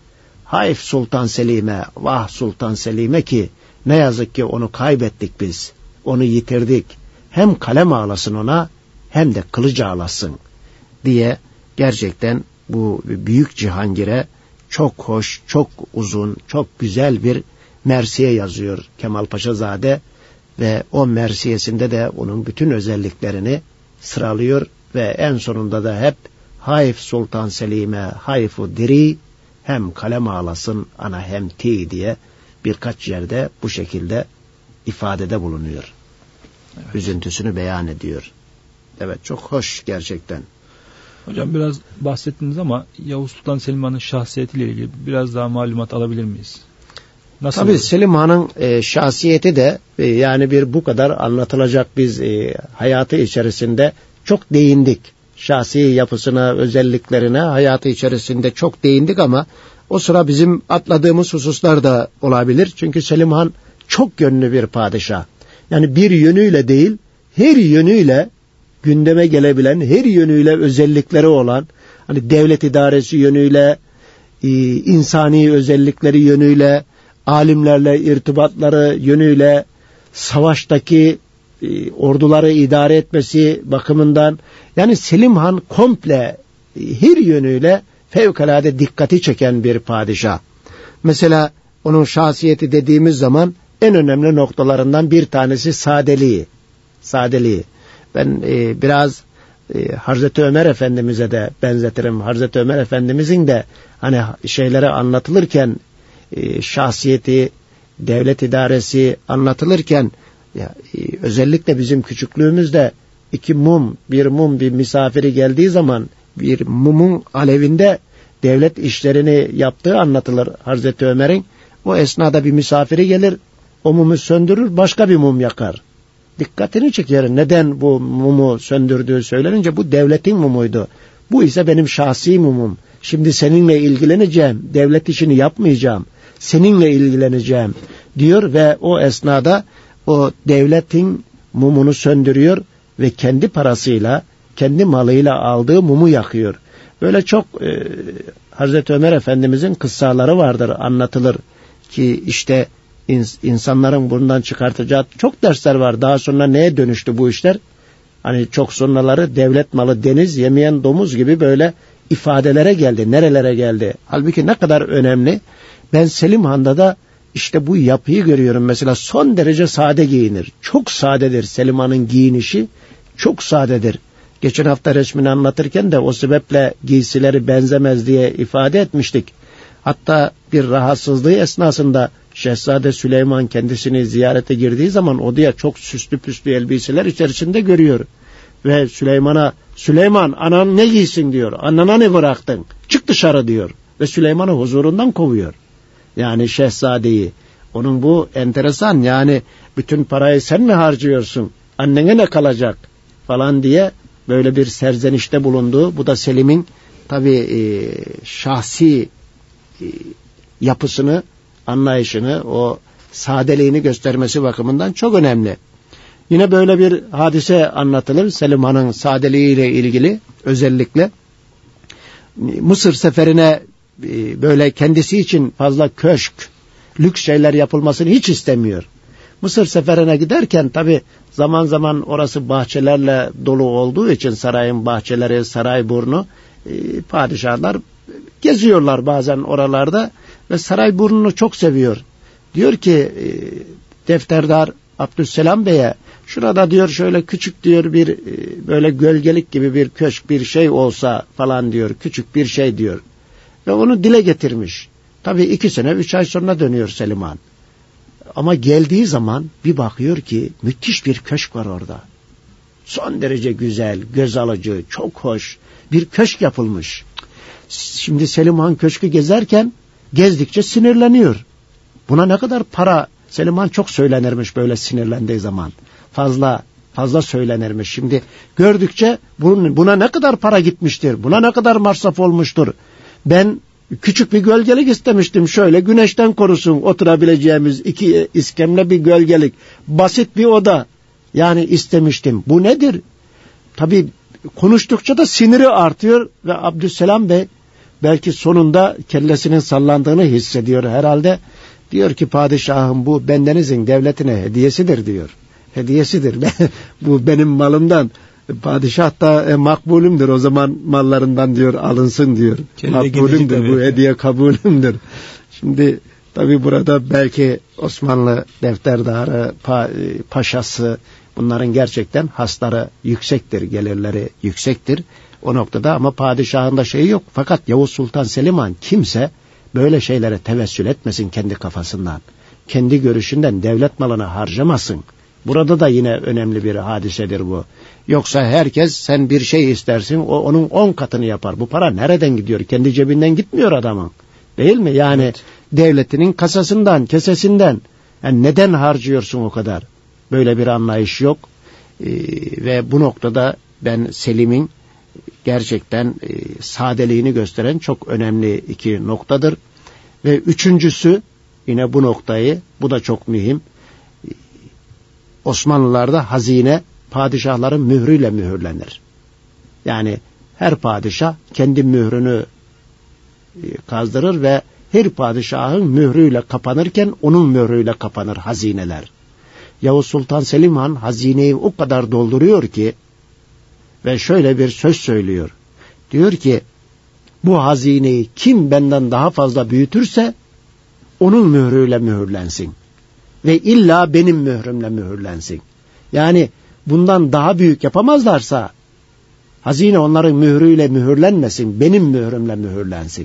Hayf Sultan Selim'e, vah Sultan Selim'e ki ne yazık ki onu kaybettik biz, onu yitirdik. Hem kalem ağlasın ona, hem de kılıç ağlasın diye gerçekten bu büyük Cihangir'e çok hoş, çok uzun, çok güzel bir mersiye yazıyor Kemal Paşazade ve o mersiyesinde de onun bütün özelliklerini sıralıyor ve en sonunda da hep Hayf Sultan Selim'e hayfu diri, hem kalem ağlasın ana hem ti diye birkaç yerde bu şekilde ifadede bulunuyor. Evet. Üzüntüsünü beyan ediyor. Evet, çok hoş gerçekten. Hocam biraz bahsettiniz ama Yavuz Sultan Selim Han'ın şahsiyetiyle ilgili biraz daha malumat alabilir miyiz? Nasıl Tabii olur? Selim Han'ın e, şahsiyeti de e, yani bir bu kadar anlatılacak, biz e, hayatı içerisinde çok değindik. Şahsi yapısına, özelliklerine hayatı içerisinde çok değindik ama o sıra bizim atladığımız hususlar da olabilir. Çünkü Selim Han çok yönlü bir padişah. Yani bir yönüyle değil, her yönüyle gündeme gelebilen, her yönüyle özellikleri olan, hani devlet idaresi yönüyle, e, insani özellikleri yönüyle, alimlerle irtibatları yönüyle, savaştaki e, orduları idare etmesi bakımından, yani Selim Han komple e, her yönüyle fevkalade dikkati çeken bir padişah. Mesela onun şahsiyeti dediğimiz zaman en önemli noktalarından bir tanesi sadeliği. Sadeliği. Ben e, biraz e, Hazreti Ömer Efendimiz'e de benzetirim. Hazreti Ömer Efendimiz'in de hani şeylere anlatılırken e, şahsiyeti, devlet idaresi anlatılırken ya, e, özellikle bizim küçüklüğümüzde iki mum, bir mum bir misafiri geldiği zaman bir mumun alevinde devlet işlerini yaptığı anlatılır Hazreti Ömer'in. O esnada bir misafiri gelir, o mumu söndürür, başka bir mum yakar. Dikkatini çeker. Neden bu mumu söndürdüğü söylenince bu devletin mumuydu. Bu ise benim şahsi mumum. Şimdi seninle ilgileneceğim. Devlet işini yapmayacağım. Seninle ilgileneceğim diyor ve o esnada o devletin mumunu söndürüyor ve kendi parasıyla, kendi malıyla aldığı mumu yakıyor. Böyle çok e, Hazreti Ömer Efendimizin kıssaları vardır, anlatılır ki işte insanların bundan çıkartacağı çok dersler var. Daha sonra neye dönüştü bu işler? Hani çok sonraları devlet malı deniz yemeyen domuz gibi böyle ifadelere geldi. Nerelere geldi? Halbuki ne kadar önemli. Ben Selim Han'da da işte bu yapıyı görüyorum. Mesela son derece sade giyinir. Çok sadedir Selim Han'ın giyinişi. Çok sadedir. Geçen hafta resmini anlatırken de o sebeple giysileri benzemez diye ifade etmiştik. Hatta bir rahatsızlığı esnasında Şehzade Süleyman kendisini ziyarete girdiği zaman odaya çok süslü püslü elbiseler içerisinde görüyor. Ve Süleyman'a, Süleyman anan ne giysin diyor. Anana ne bıraktın? Çık dışarı diyor. Ve Süleyman'ı huzurundan kovuyor. Yani şehzadeyi. Onun bu enteresan, yani bütün parayı sen mi harcıyorsun? Annene ne kalacak? Falan diye böyle bir serzenişte bulunduğu. Bu da Selim'in tabii e, şahsi e, yapısını, anlayışını, o sadeliğini göstermesi bakımından çok önemli. Yine böyle bir hadise anlatılır Selim Han'ın sadeliğiyle ilgili. Özellikle Mısır seferine böyle kendisi için fazla köşk, lüks şeyler yapılmasını hiç istemiyor. Mısır seferine giderken tabi zaman zaman orası bahçelerle dolu olduğu için sarayın bahçeleri, Sarayburnu, padişahlar geziyorlar bazen oralarda ve Sarayburnu'nu çok seviyor. Diyor ki defterdar Abdüsselam Bey'e, şurada diyor şöyle küçük diyor bir böyle gölgelik gibi bir köşk bir şey olsa falan diyor, küçük bir şey diyor. Ve onu dile getirmiş. Tabii iki sene, üç ay sonra dönüyor Selim Han. Ama geldiği zaman bir bakıyor ki müthiş bir köşk var orada. Son derece güzel, göz alıcı, çok hoş bir köşk yapılmış. Şimdi Selim Han köşkü gezerken gezdikçe sinirleniyor. Buna ne kadar para? Selim Han çok söylenirmiş böyle sinirlendiği zaman. Fazla fazla söylenirmiş. Şimdi gördükçe buna ne kadar para gitmiştir, buna ne kadar masraf olmuştur. Ben küçük bir gölgelik istemiştim, şöyle güneşten korusun, oturabileceğimiz iki iskemle bir gölgelik, basit bir oda yani istemiştim. Bu nedir? Tabii konuştukça da siniri artıyor ve Abdüsselam Bey belki sonunda kellesinin sallandığını hissediyor herhalde. Diyor ki padişahım, bu bendenizin devletine hediyesidir diyor. Hediyesidir. Bu benim malımdan. Padişah da e, makbulümdür, o zaman mallarından diyor alınsın diyor. Kelle makbulümdür, bu hediye kabulümdür. Şimdi tabi burada belki Osmanlı defterdarı, pa, paşası, bunların gerçekten hasları yüksektir, gelirleri yüksektir o noktada, ama padişahın da şeyi yok. Fakat Yavuz Sultan Selim Han kimse böyle şeylere tevessül etmesin kendi kafasından. Kendi görüşünden devlet malını harcamasın. Burada da yine önemli bir hadisedir bu. Yoksa herkes, sen bir şey istersin, o onun on katını yapar. Bu para nereden gidiyor? Kendi cebinden gitmiyor adamın. Değil mi? Yani evet. Devletinin kasasından, kesesinden. Yani neden harcıyorsun o kadar? Böyle bir anlayış yok. Ee, ve bu noktada ben Selim'in gerçekten e, sadeliğini gösteren çok önemli iki noktadır. Ve üçüncüsü, yine bu noktayı, bu da çok mühim. Osmanlılarda hazine padişahların mührüyle mühürlenir. Yani her padişah kendi mührünü kazdırır ve her padişahın mührüyle kapanırken onun mührüyle kapanır hazineler. Yavuz Sultan Selim Han hazineyi o kadar dolduruyor ki ve şöyle bir söz söylüyor. Diyor ki, bu hazineyi kim benden daha fazla büyütürse onun mührüyle mühürlensin. Ve illa benim mührümle mühürlensin. Yani bundan daha büyük yapamazlarsa hazine onların mührüyle mühürlenmesin, benim mührümle mühürlensin.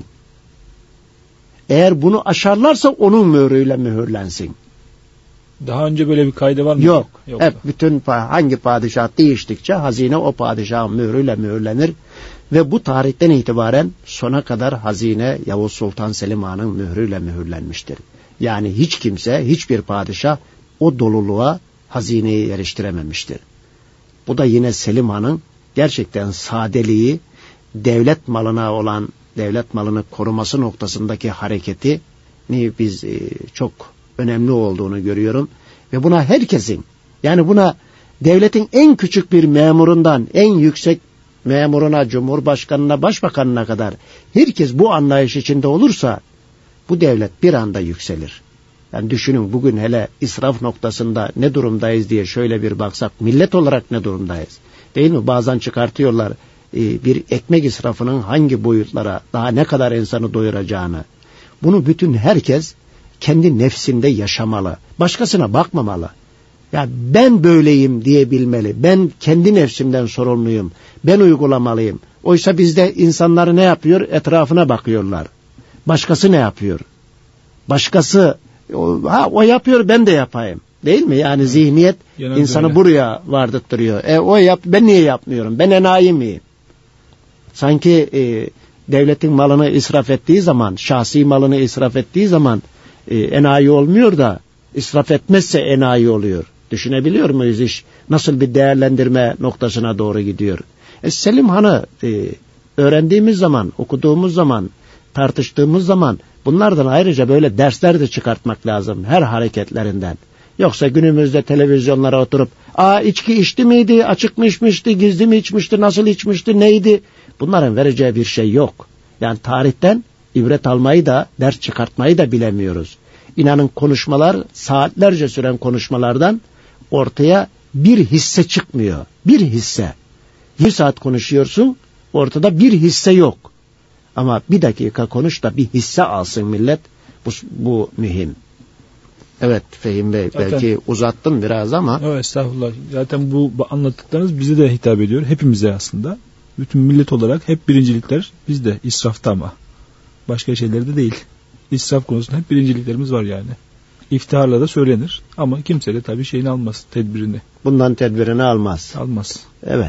Eğer bunu aşarlarsa onun mührüyle mühürlensin. Daha önce böyle bir kaydı var mı? Yok. Yoksa. Hep bütün hangi padişah değiştikçe hazine o padişahın mührüyle mühürlenir ve bu tarihten itibaren sona kadar hazine Yavuz Sultan Selim Han'ın mührüyle mühürlenmiştir. Yani hiç kimse, hiçbir padişah o doluluğa hazineyi eriştirememiştir. Bu da yine Selim Han'ın gerçekten sadeliği, devlet malına olan, devlet malını koruması noktasındaki hareketi biz e, çok önemli olduğunu görüyorum. Ve buna herkesin, yani buna devletin en küçük bir memurundan en yüksek memuruna, cumhurbaşkanına, başbakanına kadar herkes bu anlayış içinde olursa bu devlet bir anda yükselir. Yani düşünün, bugün hele israf noktasında ne durumdayız diye şöyle bir baksak, millet olarak ne durumdayız? Değil mi? Bazen çıkartıyorlar e, bir ekmek israfının hangi boyutlara, daha ne kadar insanı doyuracağını. Bunu bütün herkes kendi nefsinde yaşamalı. Başkasına bakmamalı. Ya ben böyleyim diyebilmeli. Ben kendi nefsimden sorumluyum. Ben uygulamalıyım. Oysa bizde insanları ne yapıyor? Etrafına bakıyorlar. Başkası ne yapıyor? Başkası o, ha, o yapıyor, ben de yapayım. Değil mi? Yani zihniyet genelde insanı öyle buraya vardırtıyor. E, o yap, ben niye yapmıyorum? Ben enayi miyim? Sanki e, devletin malını israf ettiği zaman, şahsi malını israf ettiği zaman e, enayi olmuyor da israf etmezse enayi oluyor. Düşünebiliyor muyuz iş? Nasıl bir değerlendirme noktasına doğru gidiyor? E, Selim Han'ı e, öğrendiğimiz zaman, okuduğumuz zaman, tartıştığımız zaman bunlardan ayrıca böyle dersler de çıkartmak lazım her hareketlerinden. Yoksa günümüzde televizyonlara oturup aa içki içti miydi, açık mı içmişti, gizli mi içmişti, nasıl içmişti, neydi? Bunların vereceği bir şey yok. Yani tarihten ibret almayı da, ders çıkartmayı da bilemiyoruz. İnanın konuşmalar, saatlerce süren konuşmalardan ortaya bir hisse çıkmıyor. Bir hisse. Bir saat konuşuyorsun, ortada bir hisse yok. Ama bir dakika konuş da bir hisse alsın millet. Bu, bu mühim. Evet Fehim Bey, zaten, belki uzattım biraz ama. Evet, estağfurullah. Zaten bu anlattıklarınız bize de hitap ediyor. Hepimize aslında. Bütün millet olarak hep birincilikler bizde. İsrafta ama. Başka şeylerde değil. İsraf konusunda hep birinciliklerimiz var yani. İftiharla da söylenir. Ama kimse de tabii şeyini almaz, tedbirini. Bundan tedbirini almaz. Almaz. Evet.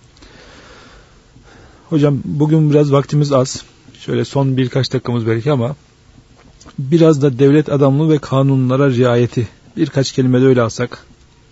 Hocam bugün biraz vaktimiz az. Şöyle son birkaç dakikamız belki ama biraz da devlet adamlığı ve kanunlara riayeti birkaç kelime de öyle alsak.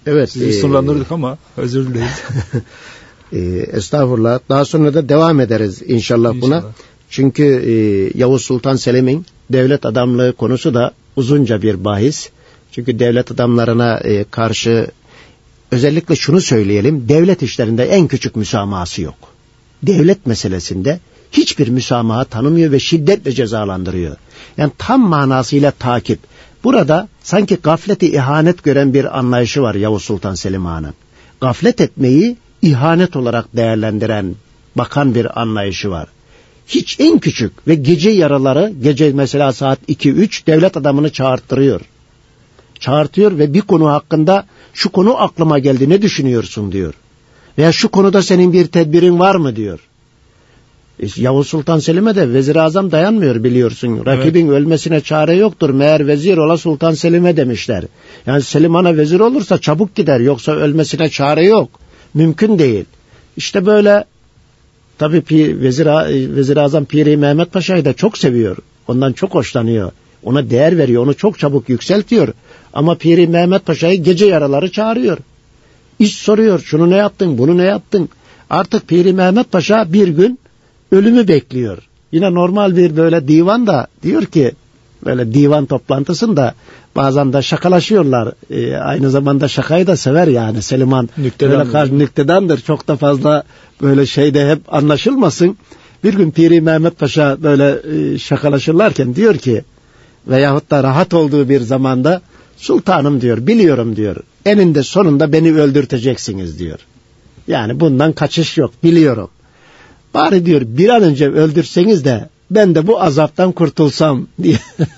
Evet. Sizi E, sınırlandırdık ama özür dileriz. e, estağfurullah. Daha sonra da devam ederiz inşallah, inşallah. buna. Çünkü e, Yavuz Sultan Selim'in devlet adamlığı konusu da uzunca bir bahis. Çünkü devlet adamlarına e, karşı özellikle şunu söyleyelim. Devlet işlerinde en küçük müsamahası yok. Devlet meselesinde hiçbir müsamaha tanımıyor ve şiddetle cezalandırıyor. Yani tam manasıyla takip. Burada sanki gafleti ihanet gören bir anlayışı var Yavuz Sultan Selim Han'ın. Gaflet etmeyi ihanet olarak değerlendiren, bakan bir anlayışı var. Hiç en küçük ve gece yaraları, gece mesela saat iki üç devlet adamını çağırttırıyor. Çağırtıyor ve bir konu hakkında şu konu aklıma geldi, ne düşünüyorsun diyor. Veya şu konuda senin bir tedbirin var mı diyor. E, Yavuz Sultan Selim'e de Vezir-i Azam dayanmıyor biliyorsun. Rakibin evet. ölmesine çare yoktur. Meğer vezir ola Sultan Selim'e demişler. Yani Selim Han'a vezir olursa çabuk gider. Yoksa ölmesine çare yok. Mümkün değil. İşte böyle tabii Vezir, Vezir-i Azam Piri Mehmet Paşa'yı da çok seviyor. Ondan çok hoşlanıyor. Ona değer veriyor. Onu çok çabuk yükseltiyor. Ama Piri Mehmet Paşa'yı gece yaraları çağırıyor. İş soruyor. Şunu ne yaptın? Bunu ne yaptın? Artık Piri Mehmet Paşa bir gün ölümü bekliyor. Yine normal bir böyle divan da diyor ki, böyle divan toplantısında bazen de şakalaşıyorlar. Ee, aynı zamanda şakayı da sever yani Selim Han. Nüktedandır. Nüktedandır. Çok da fazla böyle şeyde hep anlaşılmasın. Bir gün Piri Mehmet Paşa böyle e, şakalaşırlarken diyor ki, veyahut da rahat olduğu bir zamanda, sultanım diyor, biliyorum diyor, eninde sonunda beni öldürteceksiniz diyor. Yani bundan kaçış yok, biliyorum. Bari diyor bir an önce öldürseniz de ben de bu azaptan kurtulsam diye.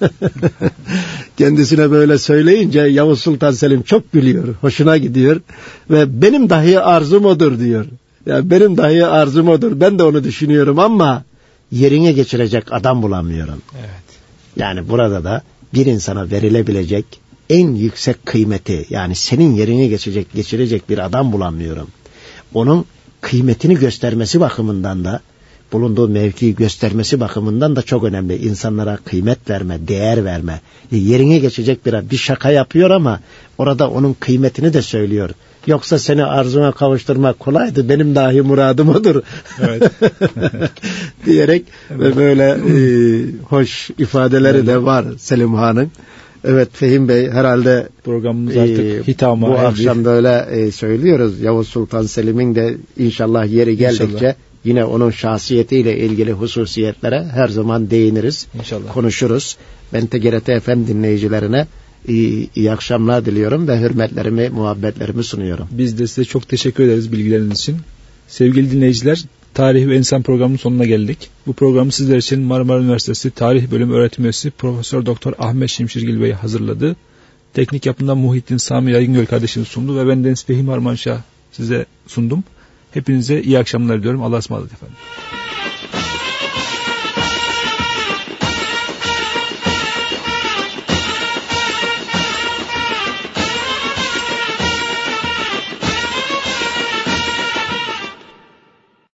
Kendisine böyle söyleyince Yavuz Sultan Selim çok gülüyor, hoşuna gidiyor ve benim dahi arzum odur diyor. Ya benim dahi arzum odur, ben de onu düşünüyorum ama yerine geçirecek adam bulamıyorum. Evet. Yani burada da bir insana verilebilecek en yüksek kıymeti, yani senin yerine geçecek, geçirecek bir adam bulamıyorum. Onun kıymetini göstermesi bakımından da, bulunduğu mevkiyi göstermesi bakımından da çok önemli. İnsanlara kıymet verme, değer verme. Yerine geçecek bir, bir şaka yapıyor ama orada onun kıymetini de söylüyor. Yoksa seni arzuna kavuşturmak kolaydı, benim dahi muradım odur. Evet. diyerek evet. Ve böyle e, hoş ifadeleri evet. de var Selim Han'ın. Evet Fehim Bey, herhalde programımız artık e, hitama. Bu akşam bir... böyle e, söylüyoruz. Yavuz Sultan Selim'in de inşallah yeri geldikçe inşallah. Yine onun şahsiyetiyle ilgili hususiyetlere her zaman değiniriz. İnşallah. Konuşuruz. Ben T G R T F M dinleyicilerine iyi, iyi akşamlar diliyorum ve hürmetlerimi, muhabbetlerimi sunuyorum. Biz de size çok teşekkür ederiz bilgileriniz için. Sevgili dinleyiciler, Tarih ve İnsan programının sonuna geldik. Bu programı sizler için Marmara Üniversitesi Tarih Bölümü Öğretim Üyesi Profesör Doktor Ahmet Şimşirgil Bey hazırladı. Teknik yapımda Muhittin Sami Yaygıngöl kardeşimiz sundu ve ben Deniz Fehim Armanşah size sundum. Hepinize iyi akşamlar diliyorum. Allah'a ısmarladık efendim.